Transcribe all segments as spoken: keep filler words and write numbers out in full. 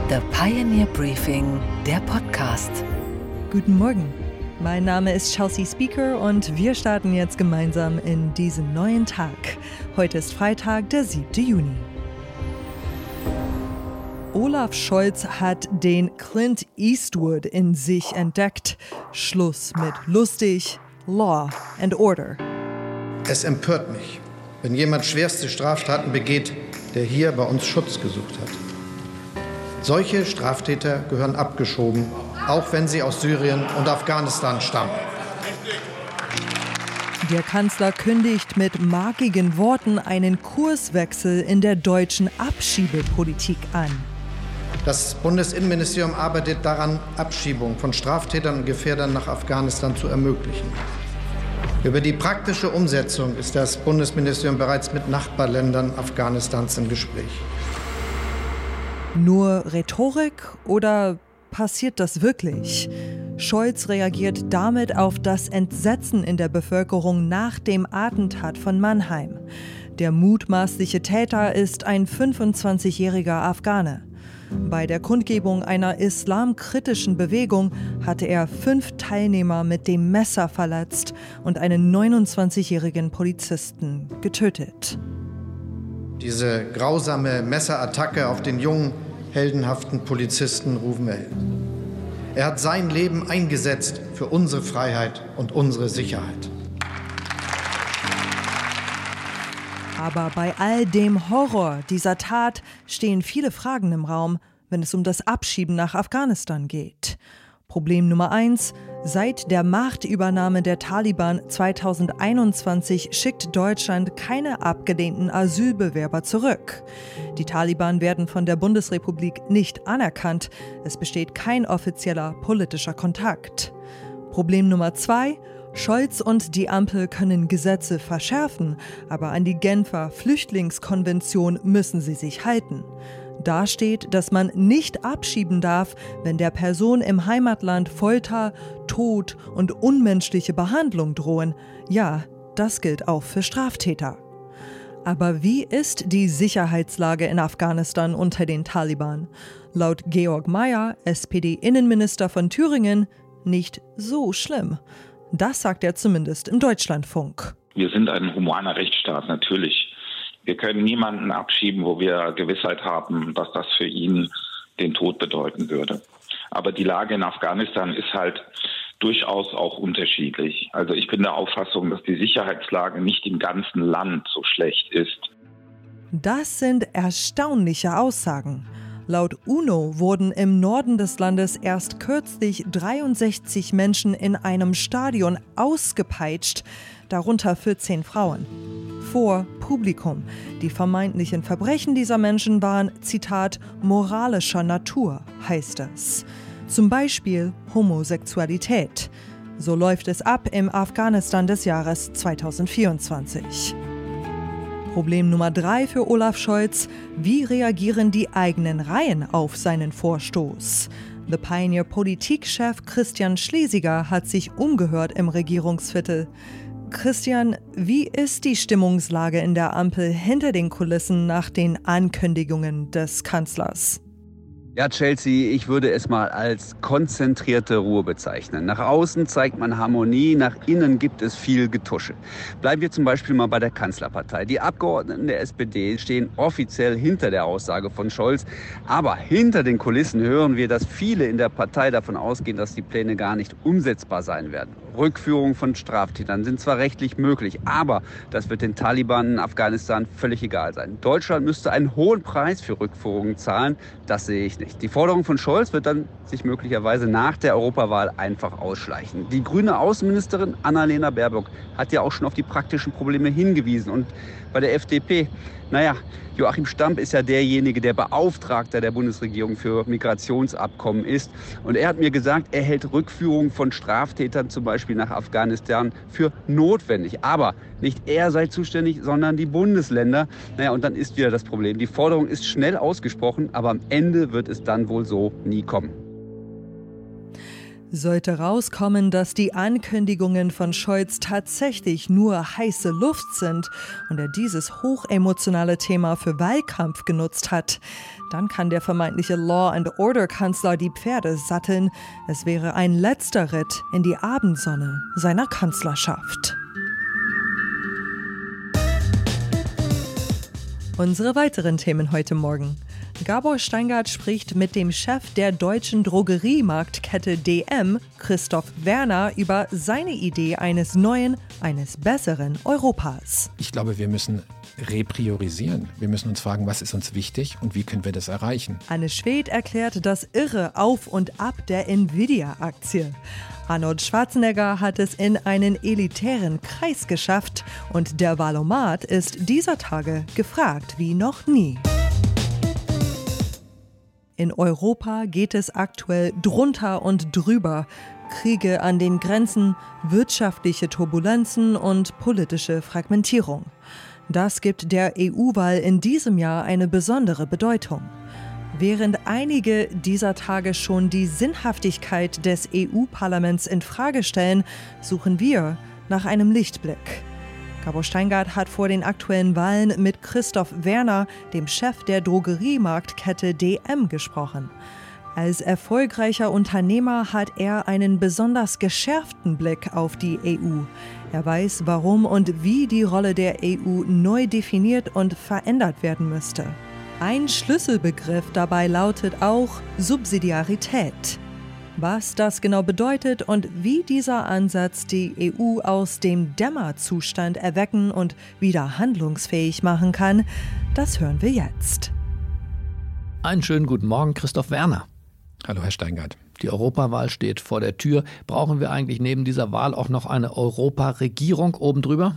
The Pioneer Briefing, der Podcast. Guten Morgen, mein Name ist Chelsea Speaker und wir starten jetzt gemeinsam in diesen neuen Tag. Heute ist Freitag, der siebte Juni. Olaf Scholz hat den Clint Eastwood in sich entdeckt. Schluss mit lustig, Law and Order. Es empört mich, wenn jemand schwerste Straftaten begeht, der hier bei uns Schutz gesucht hat. Solche Straftäter gehören abgeschoben, auch wenn sie aus Syrien und Afghanistan stammen. Der Kanzler kündigt mit markigen Worten einen Kurswechsel in der deutschen Abschiebepolitik an. Das Bundesinnenministerium arbeitet daran, Abschiebung von Straftätern und Gefährdern nach Afghanistan zu ermöglichen. Über die praktische Umsetzung ist das Bundesministerium bereits mit Nachbarländern Afghanistans im Gespräch. Nur Rhetorik oder passiert das wirklich? Scholz reagiert damit auf das Entsetzen in der Bevölkerung nach dem Attentat von Mannheim. Der mutmaßliche Täter ist ein fünfundzwanzigjähriger Afghane. Bei der Kundgebung einer islamkritischen Bewegung hatte er fünf Teilnehmer mit dem Messer verletzt und einen neunundzwanzigjährigen Polizisten getötet. Diese grausame Messerattacke auf den jungen, heldenhaften Polizisten Rouvenel. Er hat sein Leben eingesetzt für unsere Freiheit und unsere Sicherheit. Aber bei all dem Horror dieser Tat stehen viele Fragen im Raum, wenn es um das Abschieben nach Afghanistan geht. Problem Nummer eins: Seit der Machtübernahme der Taliban zweitausendeinundzwanzig schickt Deutschland keine abgelehnten Asylbewerber zurück. Die Taliban werden von der Bundesrepublik nicht anerkannt. Es besteht kein offizieller politischer Kontakt. Problem Nummer zwei: Scholz und die Ampel können Gesetze verschärfen, aber an die Genfer Flüchtlingskonvention müssen sie sich halten. Da steht, dass man nicht abschieben darf, wenn der Person im Heimatland Folter, Tod und unmenschliche Behandlung drohen. Ja, das gilt auch für Straftäter. Aber wie ist die Sicherheitslage in Afghanistan unter den Taliban? Laut Georg Mayer, S P D-Innenminister von Thüringen, nicht so schlimm. Das sagt er zumindest im Deutschlandfunk. Wir sind ein humaner Rechtsstaat, natürlich. Wir können niemanden abschieben, wo wir Gewissheit haben, dass das für ihn den Tod bedeuten würde. Aber die Lage in Afghanistan ist halt durchaus auch unterschiedlich. Also ich bin der Auffassung, dass die Sicherheitslage nicht im ganzen Land so schlecht ist. Das sind erstaunliche Aussagen. Laut UNO wurden im Norden des Landes erst kürzlich dreiundsechzig Menschen in einem Stadion ausgepeitscht, darunter vierzehn Frauen. Vor Publikum. Die vermeintlichen Verbrechen dieser Menschen waren, Zitat, moralischer Natur, heißt es. Zum Beispiel Homosexualität. So läuft es ab im Afghanistan des Jahres zweitausendvierundzwanzig. Problem Nummer drei für Olaf Scholz: Wie reagieren die eigenen Reihen auf seinen Vorstoß? The Pioneer Politikchef Christian Schlesiger hat sich umgehört im Regierungsviertel. Christian, wie ist die Stimmungslage in der Ampel hinter den Kulissen nach den Ankündigungen des Kanzlers? Ja, Chelsea, ich würde es mal als konzentrierte Ruhe bezeichnen. Nach außen zeigt man Harmonie, nach innen gibt es viel Getusche. Bleiben wir zum Beispiel mal bei der Kanzlerpartei. Die Abgeordneten der S P D stehen offiziell hinter der Aussage von Scholz. Aber hinter den Kulissen hören wir, dass viele in der Partei davon ausgehen, dass die Pläne gar nicht umsetzbar sein werden. Rückführung von Straftätern sind zwar rechtlich möglich, aber das wird den Taliban in Afghanistan völlig egal sein. Deutschland müsste einen hohen Preis für Rückführungen zahlen. Das sehe ich nicht. Die Forderung von Scholz wird dann sich möglicherweise nach der Europawahl einfach ausschleichen. Die grüne Außenministerin Annalena Baerbock hat ja auch schon auf die praktischen Probleme hingewiesen. Und bei der F D P, naja, Joachim Stamp ist ja derjenige, der Beauftragter der Bundesregierung für Migrationsabkommen ist. Und er hat mir gesagt, er hält Rückführung von Straftätern zum Beispiel nach Afghanistan für notwendig. Aber nicht er sei zuständig, sondern die Bundesländer. Naja, und dann ist wieder das Problem. Die Forderung ist schnell ausgesprochen, aber am Ende wird es dann wohl so nie kommen. Sollte rauskommen, dass die Ankündigungen von Scholz tatsächlich nur heiße Luft sind und er dieses hochemotionale Thema für Wahlkampf genutzt hat, dann kann der vermeintliche Law-and-Order-Kanzler die Pferde satteln. Es wäre ein letzter Ritt in die Abendsonne seiner Kanzlerschaft. Unsere weiteren Themen heute Morgen. Gabor Steingart spricht mit dem Chef der deutschen Drogeriemarktkette D M, Christoph Werner, über seine Idee eines neuen, eines besseren Europas. Ich glaube, wir müssen repriorisieren. Wir müssen uns fragen, was ist uns wichtig und wie können wir das erreichen? Anne Schwedt erklärt das irre Auf und Ab der Nvidia-Aktie. Arnold Schwarzenegger hat es in einen elitären Kreis geschafft und der Wahlomat ist dieser Tage gefragt wie noch nie. In Europa geht es aktuell drunter und drüber. Kriege an den Grenzen, wirtschaftliche Turbulenzen und politische Fragmentierung. Das gibt der E U-Wahl in diesem Jahr eine besondere Bedeutung. Während einige dieser Tage schon die Sinnhaftigkeit des E U-Parlaments in Frage stellen, suchen wir nach einem Lichtblick. Gabor Steingart hat vor den aktuellen Wahlen mit Christoph Werner, dem Chef der Drogeriemarktkette D M, gesprochen. Als erfolgreicher Unternehmer hat er einen besonders geschärften Blick auf die E U. Er weiß, warum und wie die Rolle der E U neu definiert und verändert werden müsste. Ein Schlüsselbegriff dabei lautet auch Subsidiarität. Was das genau bedeutet und wie dieser Ansatz die E U aus dem Dämmerzustand erwecken und wieder handlungsfähig machen kann, das hören wir jetzt. Einen schönen guten Morgen, Christoph Werner. Hallo, Herr Steingart. Die Europawahl steht vor der Tür. Brauchen wir eigentlich neben dieser Wahl auch noch eine Europaregierung obendrüber?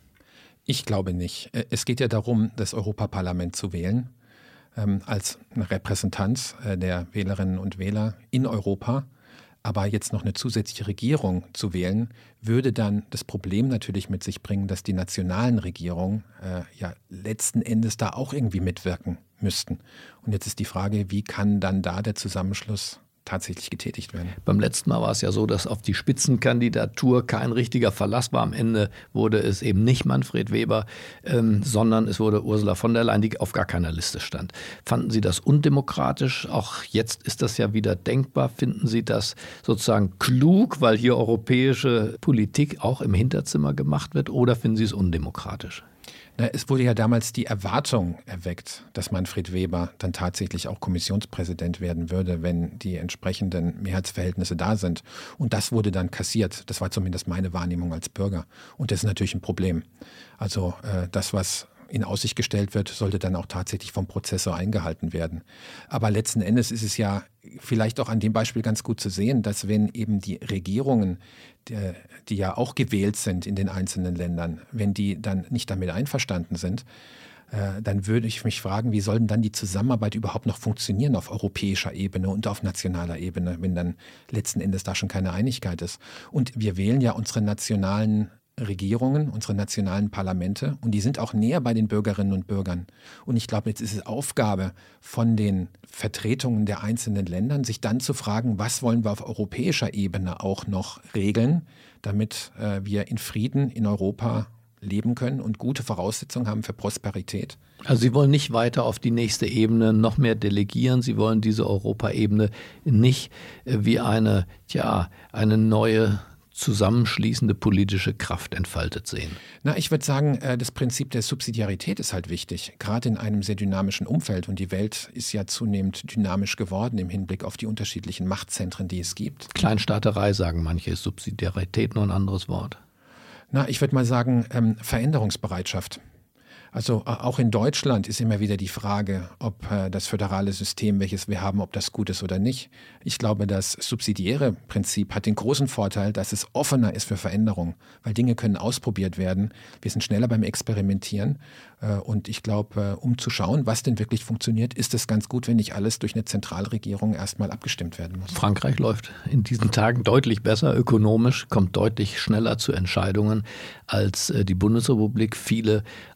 Ich glaube nicht. Es geht ja darum, das Europaparlament zu wählen, ähm, als eine Repräsentanz äh, der Wählerinnen und Wähler in Europa. Aber jetzt noch eine zusätzliche Regierung zu wählen, würde dann das Problem natürlich mit sich bringen, dass die nationalen Regierungen äh, ja letzten Endes da auch irgendwie mitwirken müssten. Und jetzt ist die Frage, wie kann dann da der Zusammenschluss tatsächlich getätigt werden? Beim letzten Mal war es ja so, dass auf die Spitzenkandidatur kein richtiger Verlass war. Am Ende wurde es eben nicht Manfred Weber, ähm, sondern es wurde Ursula von der Leyen, die auf gar keiner Liste stand. Fanden Sie das undemokratisch? Auch jetzt ist das ja wieder denkbar. Finden Sie das sozusagen klug, weil hier europäische Politik auch im Hinterzimmer gemacht wird? Oder finden Sie es undemokratisch? Na, es wurde ja damals die Erwartung erweckt, dass Manfred Weber dann tatsächlich auch Kommissionspräsident werden würde, wenn die entsprechenden Mehrheitsverhältnisse da sind. Und das wurde dann kassiert. Das war zumindest meine Wahrnehmung als Bürger. Und das ist natürlich ein Problem. Also äh, das, was in Aussicht gestellt wird, sollte dann auch tatsächlich vom Prozessor eingehalten werden. Aber letzten Endes ist es ja vielleicht auch an dem Beispiel ganz gut zu sehen, dass wenn eben die Regierungen, die, die ja auch gewählt sind in den einzelnen Ländern, wenn die dann nicht damit einverstanden sind, äh, dann würde ich mich fragen, wie soll denn dann die Zusammenarbeit überhaupt noch funktionieren auf europäischer Ebene und auf nationaler Ebene, wenn dann letzten Endes da schon keine Einigkeit ist. Und wir wählen ja unsere nationalen Regierungen, unsere nationalen Parlamente, und die sind auch näher bei den Bürgerinnen und Bürgern. Und ich glaube, jetzt ist es Aufgabe von den Vertretungen der einzelnen Ländern, sich dann zu fragen, was wollen wir auf europäischer Ebene auch noch regeln, damit äh, wir in Frieden in Europa leben können und gute Voraussetzungen haben für Prosperität. Also Sie wollen nicht weiter auf die nächste Ebene noch mehr delegieren. Sie wollen diese Europaebene nicht äh, wie eine, tja, eine neue zusammenschließende politische Kraft entfaltet sehen? Na, ich würde sagen, das Prinzip der Subsidiarität ist halt wichtig, gerade in einem sehr dynamischen Umfeld. Und die Welt ist ja zunehmend dynamisch geworden im Hinblick auf die unterschiedlichen Machtzentren, die es gibt. Kleinstaaterei, sagen manche, ist Subsidiarität nur ein anderes Wort. Na, ich würde mal sagen, ähm, Veränderungsbereitschaft. Also auch in Deutschland ist immer wieder die Frage, ob äh, das föderale System, welches wir haben, ob das gut ist oder nicht. Ich glaube, das subsidiäre Prinzip hat den großen Vorteil, dass es offener ist für Veränderung, weil Dinge können ausprobiert werden. Wir sind schneller beim Experimentieren äh, und ich glaube, äh, um zu schauen, was denn wirklich funktioniert, ist es ganz gut, wenn nicht alles durch eine Zentralregierung erstmal abgestimmt werden muss. Frankreich läuft in diesen Tagen deutlich besser ökonomisch, kommt deutlich schneller zu Entscheidungen als äh, die Bundesrepublik. Viele auch politisch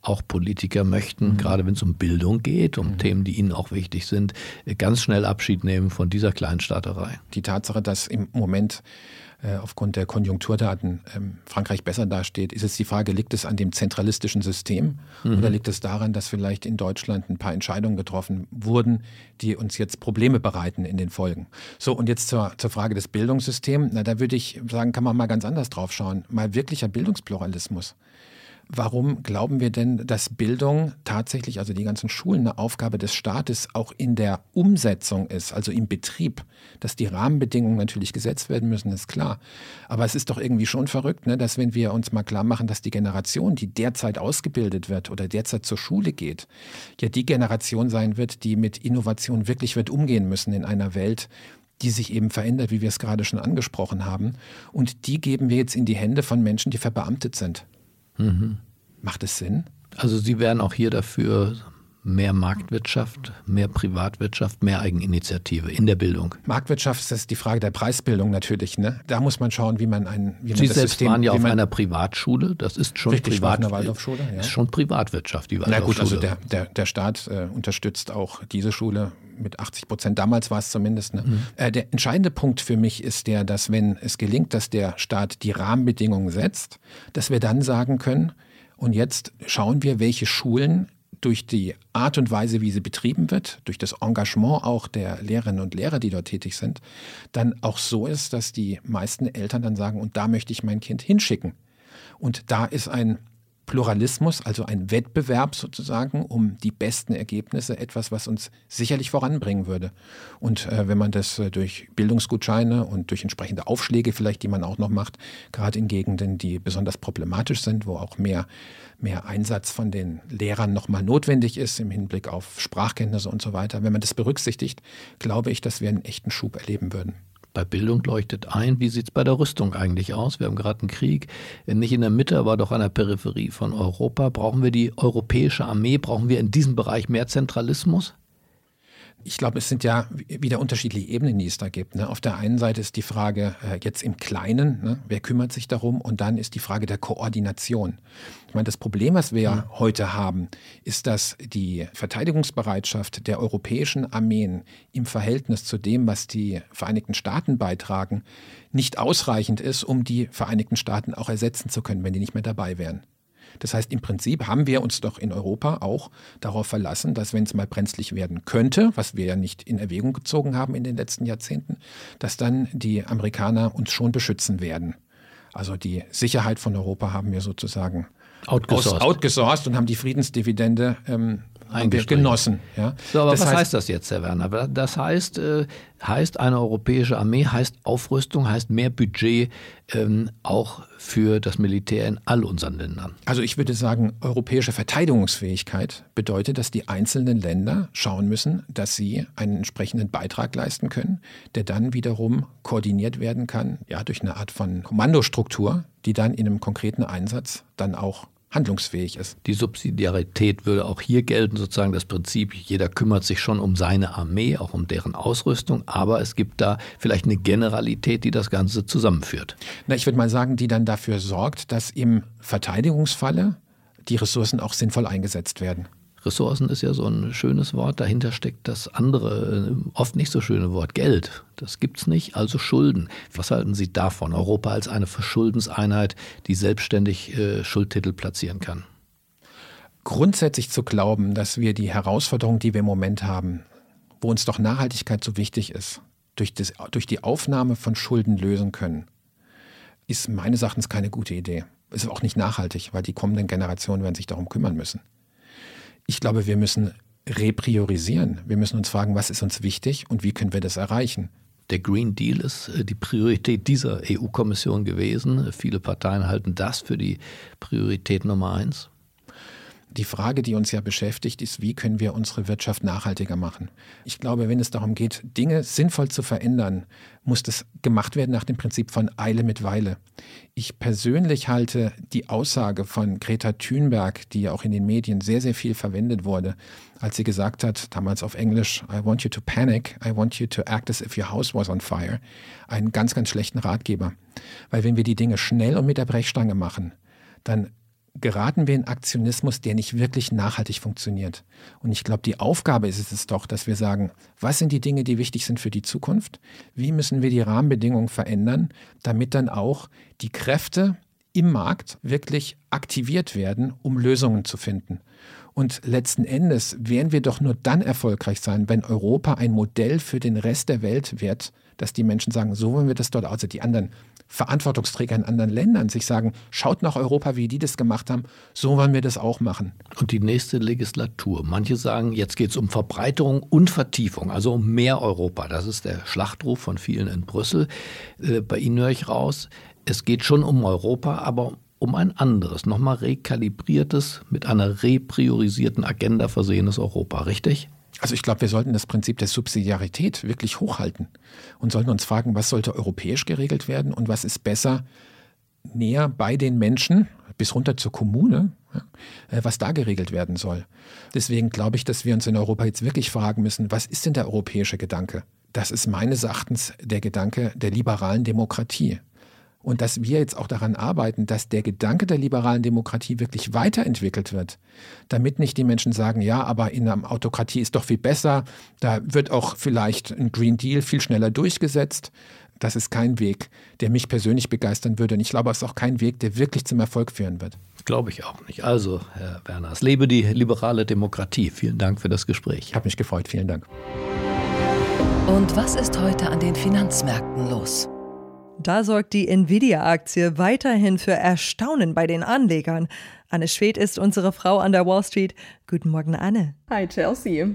Politiker möchten, mhm. gerade wenn es um Bildung geht, um mhm. Themen, die ihnen auch wichtig sind, ganz schnell Abschied nehmen von dieser Kleinstaaterei. Die Tatsache, dass im Moment aufgrund der Konjunkturdaten ähm, Frankreich besser dasteht, ist jetzt die Frage, liegt es an dem zentralistischen System mhm. oder liegt es daran, dass vielleicht in Deutschland ein paar Entscheidungen getroffen wurden, die uns jetzt Probleme bereiten in den Folgen. So, und jetzt zur, zur Frage des Bildungssystems. Na, da würde ich sagen, kann man mal ganz anders drauf schauen. Mal wirklicher Bildungspluralismus. Warum glauben wir denn, dass Bildung tatsächlich, also die ganzen Schulen, eine Aufgabe des Staates auch in der Umsetzung ist, also im Betrieb? Dass die Rahmenbedingungen natürlich gesetzt werden müssen, ist klar. Aber es ist doch irgendwie schon verrückt, ne, dass wenn wir uns mal klar machen, dass die Generation, die derzeit ausgebildet wird oder derzeit zur Schule geht, ja die Generation sein wird, die mit Innovation wirklich wird umgehen müssen in einer Welt, die sich eben verändert, wie wir es gerade schon angesprochen haben. Und die geben wir jetzt in die Hände von Menschen, die verbeamtet sind. Mhm. Macht es Sinn? Also Sie wären auch hier dafür mehr Marktwirtschaft, mehr Privatwirtschaft, mehr Eigeninitiative in der Bildung. Marktwirtschaft ist die Frage der Preisbildung natürlich. Ne? Da muss man schauen, wie man ein wie Sie man das selbst System, waren ja auf man, einer Privatschule. Das ist schon richtig, Privat, eine Waldorfschule, ja. Ist schon Privatwirtschaft, die Waldorfschule. Na gut, also der, der, der Staat äh, unterstützt auch diese Schule mit achtzig Prozent. Damals war es zumindest. Ne? Mhm. Äh, der entscheidende Punkt für mich ist der, dass wenn es gelingt, dass der Staat die Rahmenbedingungen setzt, dass wir dann sagen können, und jetzt schauen wir, welche Schulen durch die Art und Weise, wie sie betrieben wird, durch das Engagement auch der Lehrerinnen und Lehrer, die dort tätig sind, dann auch so ist, dass die meisten Eltern dann sagen, und da möchte ich mein Kind hinschicken. Und da ist ein Pluralismus, also ein Wettbewerb sozusagen um die besten Ergebnisse, etwas, was uns sicherlich voranbringen würde. Und äh, wenn man das äh, durch Bildungsgutscheine und durch entsprechende Aufschläge vielleicht, die man auch noch macht, gerade in Gegenden, die besonders problematisch sind, wo auch mehr, mehr Einsatz von den Lehrern nochmal notwendig ist im Hinblick auf Sprachkenntnisse und so weiter, wenn man das berücksichtigt, glaube ich, dass wir einen echten Schub erleben würden. Bei Bildung leuchtet ein, wie sieht es bei der Rüstung eigentlich aus? Wir haben gerade einen Krieg, nicht in der Mitte, aber doch an der Peripherie von Europa. Brauchen wir die europäische Armee? Brauchen wir in diesem Bereich mehr Zentralismus? Ich glaube, es sind ja wieder unterschiedliche Ebenen, die es da gibt. Ne? Auf der einen Seite ist die Frage äh, jetzt im Kleinen, ne? Wer kümmert sich darum? Und dann ist die Frage der Koordination. Ich meine, das Problem, was wir ja. heute haben, ist, dass die Verteidigungsbereitschaft der europäischen Armeen im Verhältnis zu dem, was die Vereinigten Staaten beitragen, nicht ausreichend ist, um die Vereinigten Staaten auch ersetzen zu können, wenn die nicht mehr dabei wären. Das heißt, im Prinzip haben wir uns doch in Europa auch darauf verlassen, dass wenn es mal brenzlig werden könnte, was wir ja nicht in Erwägung gezogen haben in den letzten Jahrzehnten, dass dann die Amerikaner uns schon beschützen werden. Also die Sicherheit von Europa haben wir sozusagen outgesourced, outgesourced und haben die Friedensdividende ähm, genossen. Ja. So, aber das was heißt, heißt das jetzt, Herr Werner? Das heißt, äh, heißt eine europäische Armee, heißt Aufrüstung, heißt mehr Budget ähm, auch für das Militär in all unseren Ländern? Also ich würde sagen, europäische Verteidigungsfähigkeit bedeutet, dass die einzelnen Länder schauen müssen, dass sie einen entsprechenden Beitrag leisten können, der dann wiederum koordiniert werden kann, ja, durch eine Art von Kommandostruktur, die dann in einem konkreten Einsatz dann auch handlungsfähig ist. Die Subsidiarität würde auch hier gelten, sozusagen das Prinzip, jeder kümmert sich schon um seine Armee, auch um deren Ausrüstung, aber es gibt da vielleicht eine Generalität, die das Ganze zusammenführt. Na, ich würde mal sagen, die dann dafür sorgt, dass im Verteidigungsfalle die Ressourcen auch sinnvoll eingesetzt werden. Ressourcen ist ja so ein schönes Wort, dahinter steckt das andere, oft nicht so schöne Wort, Geld. Das gibt's nicht, also Schulden. Was halten Sie davon, Europa als eine Verschuldenseinheit, die selbstständig äh, Schuldtitel platzieren kann? Grundsätzlich zu glauben, dass wir die Herausforderungen, die wir im Moment haben, wo uns doch Nachhaltigkeit so wichtig ist, durch, das, durch die Aufnahme von Schulden lösen können, ist meines Erachtens keine gute Idee. Ist auch nicht nachhaltig, weil die kommenden Generationen werden sich darum kümmern müssen. Ich glaube, wir müssen repriorisieren. Wir müssen uns fragen, was ist uns wichtig und wie können wir das erreichen? Der Green Deal ist die Priorität dieser E U-Kommission gewesen. Viele Parteien halten das für die Priorität Nummer eins. Die Frage, die uns ja beschäftigt, ist, wie können wir unsere Wirtschaft nachhaltiger machen? Ich glaube, wenn es darum geht, Dinge sinnvoll zu verändern, muss das gemacht werden nach dem Prinzip von Eile mit Weile. Ich persönlich halte die Aussage von Greta Thunberg, die ja auch in den Medien sehr, sehr viel verwendet wurde, als sie gesagt hat, damals auf Englisch, I want you to panic, I want you to act as if your house was on fire, einen ganz, ganz schlechten Ratgeber. Weil wenn wir die Dinge schnell und mit der Brechstange machen, dann geraten wir in Aktionismus, der nicht wirklich nachhaltig funktioniert. Und ich glaube, die Aufgabe ist es doch, dass wir sagen, was sind die Dinge, die wichtig sind für die Zukunft? Wie müssen wir die Rahmenbedingungen verändern, damit dann auch die Kräfte im Markt wirklich aktiviert werden, um Lösungen zu finden. Und letzten Endes werden wir doch nur dann erfolgreich sein, wenn Europa ein Modell für den Rest der Welt wird, dass die Menschen sagen, so wollen wir das dort, also die anderen Verantwortungsträger in anderen Ländern sich sagen, schaut nach Europa, wie die das gemacht haben, so wollen wir das auch machen. Und die nächste Legislatur. Manche sagen, jetzt geht es um Verbreiterung und Vertiefung, also um mehr Europa. Das ist der Schlachtruf von vielen in Brüssel. Äh, bei Ihnen höre ich raus, es geht schon um Europa, aber um ein anderes, nochmal rekalibriertes, mit einer repriorisierten Agenda versehenes Europa, richtig? Also ich glaube, wir sollten das Prinzip der Subsidiarität wirklich hochhalten und sollten uns fragen, was sollte europäisch geregelt werden und was ist besser näher bei den Menschen, bis runter zur Kommune, was da geregelt werden soll. Deswegen glaube ich, dass wir uns in Europa jetzt wirklich fragen müssen, was ist denn der europäische Gedanke? Das ist meines Erachtens der Gedanke der liberalen Demokratie. Und dass wir jetzt auch daran arbeiten, dass der Gedanke der liberalen Demokratie wirklich weiterentwickelt wird, damit nicht die Menschen sagen, ja, aber in einer Autokratie ist doch viel besser, da wird auch vielleicht ein Green Deal viel schneller durchgesetzt. Das ist kein Weg, der mich persönlich begeistern würde. Und ich glaube, es ist auch kein Weg, der wirklich zum Erfolg führen wird. Glaube ich auch nicht. Also, Herr Werner, es lebe die liberale Demokratie. Vielen Dank für das Gespräch. Ich habe mich gefreut. Vielen Dank. Und was ist heute an den Finanzmärkten los? Da sorgt die Nvidia-Aktie weiterhin für Erstaunen bei den Anlegern. Anne Schwedt ist unsere Frau an der Wall Street. Guten Morgen, Anne. Hi, Chelsea.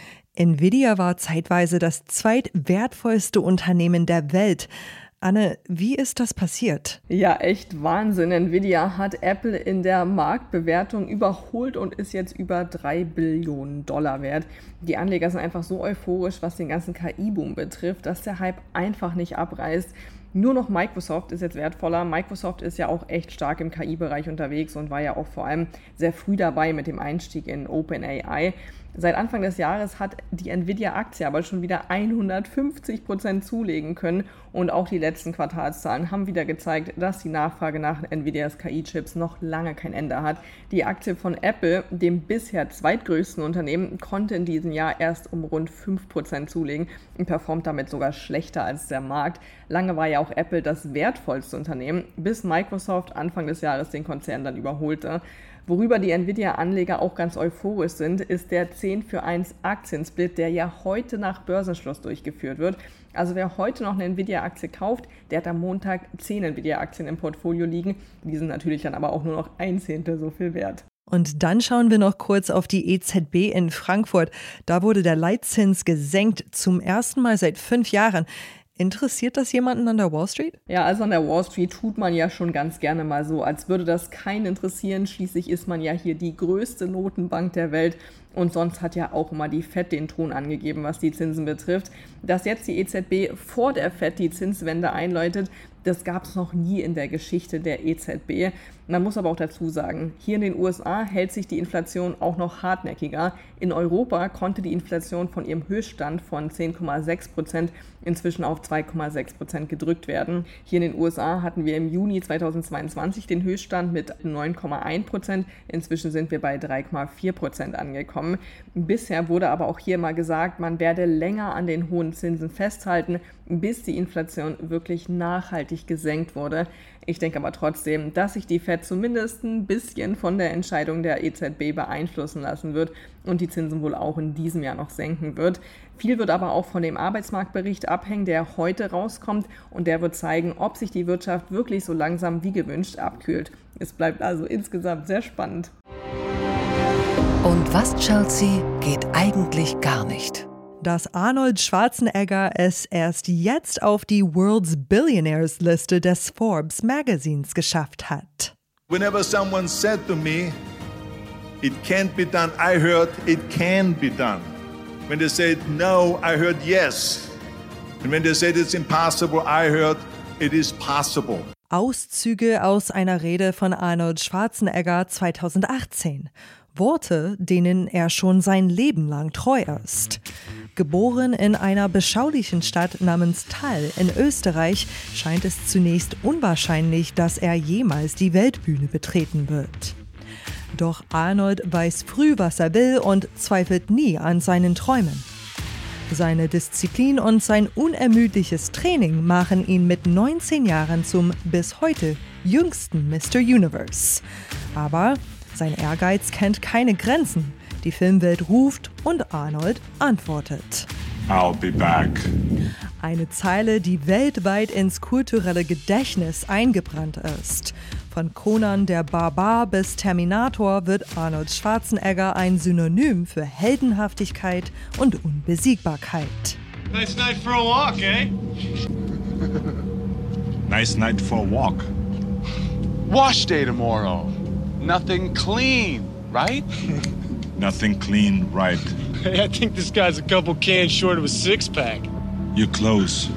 Nvidia war zeitweise das zweitwertvollste Unternehmen der Welt. Anne, wie ist das passiert? Ja, echt Wahnsinn. Nvidia hat Apple in der Marktbewertung überholt und ist jetzt über drei Billionen Dollar wert. Die Anleger sind einfach so euphorisch, was den ganzen K I-Boom betrifft, dass der Hype einfach nicht abreißt. Nur noch Microsoft ist jetzt wertvoller. Microsoft ist ja auch echt stark im K I-Bereich unterwegs und war ja auch vor allem sehr früh dabei mit dem Einstieg in OpenAI. Seit Anfang des Jahres hat die Nvidia-Aktie aber schon wieder hundertfünfzig Prozent zulegen können und auch die letzten Quartalszahlen haben wieder gezeigt, dass die Nachfrage nach Nvidias K I-Chips noch lange kein Ende hat. Die Aktie von Apple, dem bisher zweitgrößten Unternehmen, konnte in diesem Jahr erst um rund fünf Prozent zulegen und performt damit sogar schlechter als der Markt. Lange war ja auch Apple das wertvollste Unternehmen, bis Microsoft Anfang des Jahres den Konzern dann überholte. Worüber die Nvidia-Anleger auch ganz euphorisch sind, ist der zehn für eins Aktiensplit, der ja heute nach Börsenschluss durchgeführt wird. Also wer heute noch eine Nvidia-Aktie kauft, der hat am Montag zehn Nvidia-Aktien im Portfolio liegen. Die sind natürlich dann aber auch nur noch ein Zehntel so viel wert. Und dann schauen wir noch kurz auf die E Z B in Frankfurt. Da wurde der Leitzins gesenkt, zum ersten Mal seit fünf Jahren. Interessiert das jemanden an der Wall Street? Ja, also an der Wall Street tut man ja schon ganz gerne mal so, als würde das keinen interessieren. Schließlich ist man ja hier die größte Notenbank der Welt und sonst hat ja auch immer die Fed den Ton angegeben, was die Zinsen betrifft. Dass jetzt die E Z B vor der Fed die Zinswende einläutet, das gab es noch nie in der Geschichte der E Z B. Man muss aber auch dazu sagen, hier in den U S A hält sich die Inflation auch noch hartnäckiger. In Europa konnte die Inflation von ihrem Höchststand von zehn Komma sechs Prozent inzwischen auf zwei Komma sechs Prozent gedrückt werden. Hier in den U S A hatten wir im Juni zweitausendzweiundzwanzig den Höchststand mit neun Komma eins Prozent. Inzwischen sind wir bei drei Komma vier Prozent angekommen. Bisher wurde aber auch hier mal gesagt, man werde länger an den hohen Zinsen festhalten, bis die Inflation wirklich nachhaltig gesenkt wurde. Ich denke aber trotzdem, dass sich die Fed zumindest ein bisschen von der Entscheidung der E Z B beeinflussen lassen wird und die Zinsen wohl auch in diesem Jahr noch senken wird. Viel wird aber auch von dem Arbeitsmarktbericht abhängen, der heute rauskommt und der wird zeigen, ob sich die Wirtschaft wirklich so langsam wie gewünscht abkühlt. Es bleibt also insgesamt sehr spannend. Und was, Chelsea, geht eigentlich gar nicht? Dass Arnold Schwarzenegger es erst jetzt auf die World's Billionaires Liste des Forbes Magazins geschafft hat. Whenever someone said to me, it can't be done, I heard it can be done. When they said no, I heard yes. And when they said it's impossible, I heard it is possible. Auszüge aus einer Rede von Arnold Schwarzenegger zweitausendachtzehn. Worte, denen er schon sein Leben lang treu ist. Geboren in einer beschaulichen Stadt namens Thal in Österreich, scheint es zunächst unwahrscheinlich, dass er jemals die Weltbühne betreten wird. Doch Arnold weiß früh, was er will und zweifelt nie an seinen Träumen. Seine Disziplin und sein unermüdliches Training machen ihn mit neunzehn Jahren zum bis heute jüngsten Mister Universe. Aber sein Ehrgeiz kennt keine Grenzen. Die Filmwelt ruft und Arnold antwortet. I'll be back. Eine Zeile, die weltweit ins kulturelle Gedächtnis eingebrannt ist. Von Conan der Barbar bis Terminator wird Arnold Schwarzenegger ein Synonym für Heldenhaftigkeit und Unbesiegbarkeit. Nice night for a walk, eh? Nice night for a walk. Wash day tomorrow. Nothing clean, right? Nothing clean, right? Hey, I think this guy's a couple cans short of a six-pack. You're close.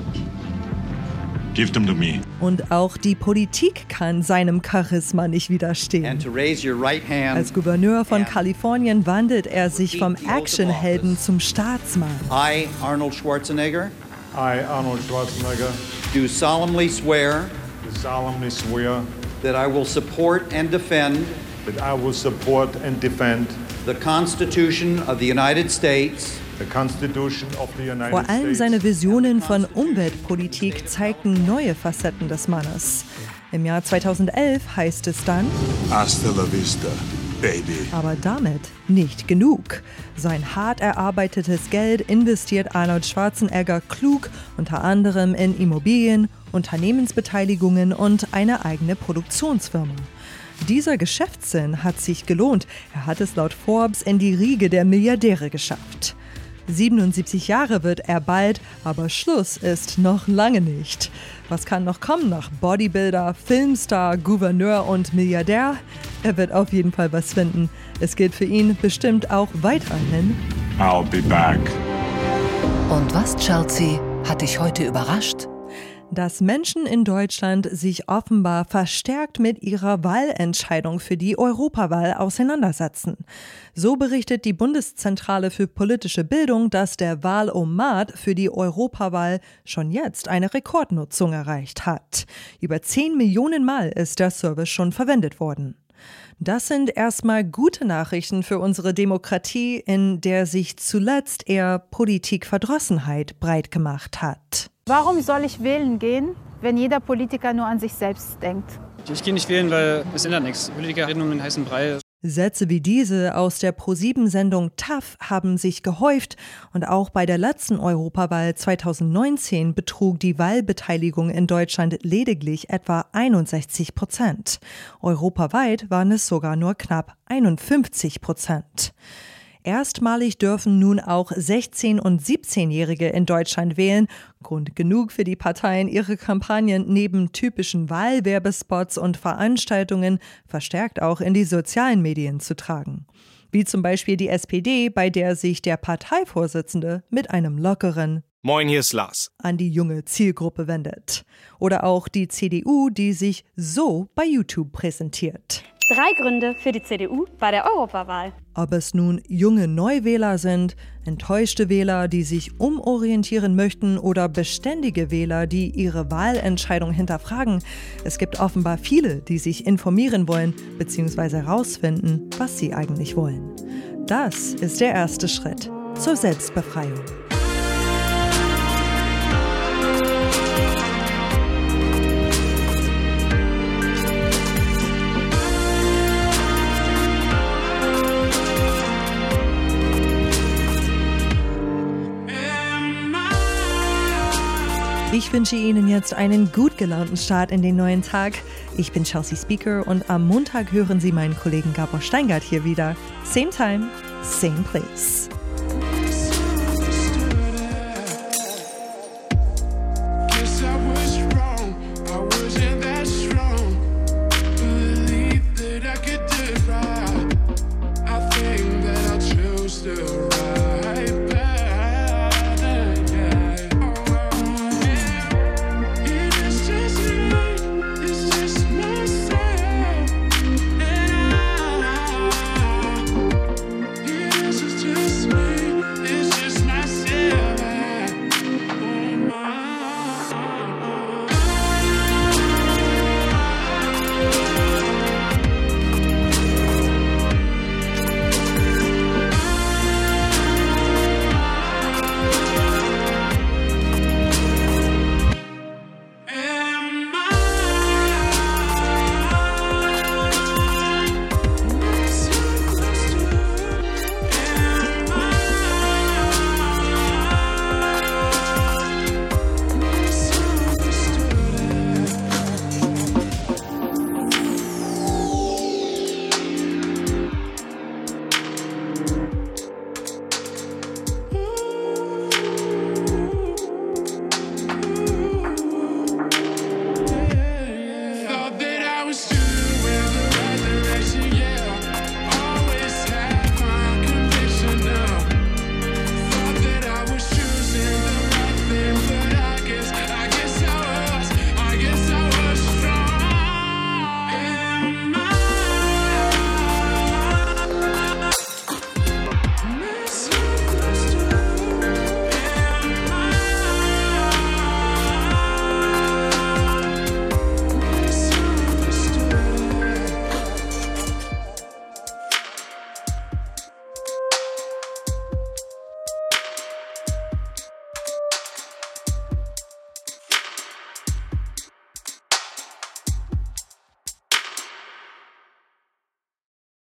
Give them to me. Und auch die Politik kann seinem Charisma nicht widerstehen. And to raise your right hand. Als Gouverneur von Kalifornien wandelt er sich vom Actionhelden zum Staatsmann. I, Arnold Schwarzenegger, I, Arnold Schwarzenegger, do solemnly swear do solemnly swear that I will support and defend that I will support and defend the Constitution of the United States. the Constitution of the United Vor allem States. seine Visionen von Umweltpolitik zeigten neue Facetten des Mannes. Im Jahr zweitausendelf heißt es dann: Hasta la vista, baby. Aber damit nicht genug. Sein hart erarbeitetes Geld investiert Arnold Schwarzenegger klug, unter anderem in Immobilien, Unternehmensbeteiligungen und eine eigene Produktionsfirma. Dieser Geschäftssinn hat sich gelohnt. Er hat es laut Forbes in die Riege der Milliardäre geschafft. siebenundsiebzig Jahre wird er bald, aber Schluss ist noch lange nicht. Was kann noch kommen nach Bodybuilder, Filmstar, Gouverneur und Milliardär? Er wird auf jeden Fall was finden. Es gilt für ihn bestimmt auch weiterhin. I'll be back. Und was, Chelsea, hat dich heute überrascht? Dass Menschen in Deutschland sich offenbar verstärkt mit ihrer Wahlentscheidung für die Europawahl auseinandersetzen. So berichtet die Bundeszentrale für politische Bildung, dass der Wahlomat für die Europawahl schon jetzt eine Rekordnutzung erreicht hat. Über zehn Millionen Mal ist der Service schon verwendet worden. Das sind erstmal gute Nachrichten für unsere Demokratie, in der sich zuletzt eher Politikverdrossenheit breit gemacht hat. Warum soll ich wählen gehen, wenn jeder Politiker nur an sich selbst denkt? Ich gehe nicht wählen, weil es ändert nichts. Politiker reden um den heißen Brei. Sätze wie diese aus der Pro sieben Sendung T A F haben sich gehäuft und auch bei der letzten Europawahl zweitausendneunzehn betrug die Wahlbeteiligung in Deutschland lediglich etwa einundsechzig Prozent. Europaweit waren es sogar nur knapp einundfünfzig Prozent. Erstmalig dürfen nun auch sechzehn- und siebzehnjährige in Deutschland wählen. Grund genug für die Parteien, ihre Kampagnen neben typischen Wahlwerbespots und Veranstaltungen verstärkt auch in die sozialen Medien zu tragen. Wie zum Beispiel die S P D, bei der sich der Parteivorsitzende mit einem lockeren Moin, hier ist Lars an die junge Zielgruppe wendet. Oder auch die C D U, die sich so bei YouTube präsentiert. Drei Gründe für die C D U bei der Europawahl. Ob es nun junge Neuwähler sind, enttäuschte Wähler, die sich umorientieren möchten oder beständige Wähler, die ihre Wahlentscheidung hinterfragen. Es gibt offenbar viele, die sich informieren wollen bzw. herausfinden, was sie eigentlich wollen. Das ist der erste Schritt zur Selbstbefreiung. Ich wünsche Ihnen jetzt einen gut gelaunten Start in den neuen Tag. Ich bin Chelsea Speaker und am Montag hören Sie meinen Kollegen Gabor Steingart hier wieder. Same time, same place.